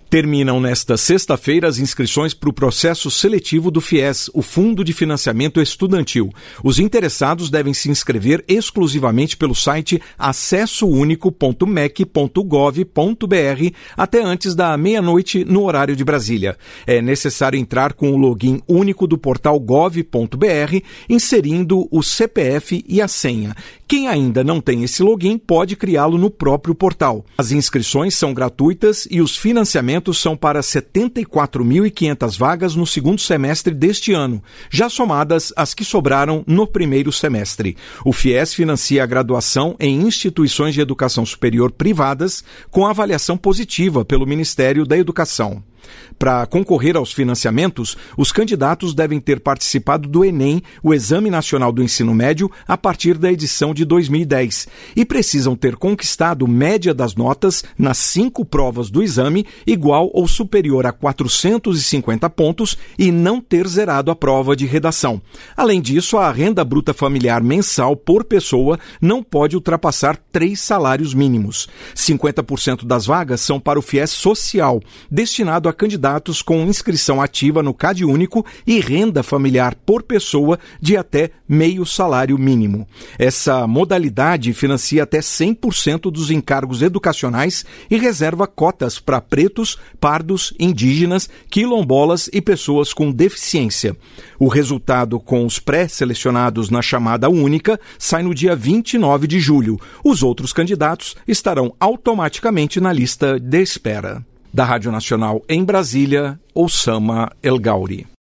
Terminam nesta sexta-feira as inscrições para o processo seletivo do FIES, o Fundo de Financiamento Estudantil. Os interessados devem se inscrever exclusivamente pelo site acessounico.mec.gov.br até antes da meia-noite no horário de Brasília. É necessário entrar com o login único do portal gov.br, inserindo o CPF e a senha. Quem ainda não tem esse login pode criá-lo no próprio portal. As inscrições são gratuitas e os financiamentos são para 74.500 vagas no segundo semestre deste ano, já somadas as que sobraram no primeiro semestre. O FIES financia a graduação em instituições de educação superior privadas com avaliação positiva pelo Ministério da Educação. Para concorrer aos financiamentos, os candidatos devem ter participado do Enem, o Exame Nacional do Ensino Médio, a partir da edição de 2010, e precisam ter conquistado média das notas nas 5 provas do exame igual ou superior a 450 pontos e não ter zerado a prova de redação. Além disso, a renda bruta familiar mensal por pessoa não pode ultrapassar 3 salários mínimos. 50% das vagas são para o FIES Social, destinado a candidatos com inscrição ativa no CadÚnico e renda familiar por pessoa de até meio salário mínimo. Essa modalidade financia até 100% dos encargos educacionais e reserva cotas para pretos, pardos, indígenas, quilombolas e pessoas com deficiência. O resultado com os pré-selecionados na chamada única sai no dia 29 de julho. Os outros candidatos estarão automaticamente na lista de espera. Da Rádio Nacional em Brasília, Oussama El Gauri.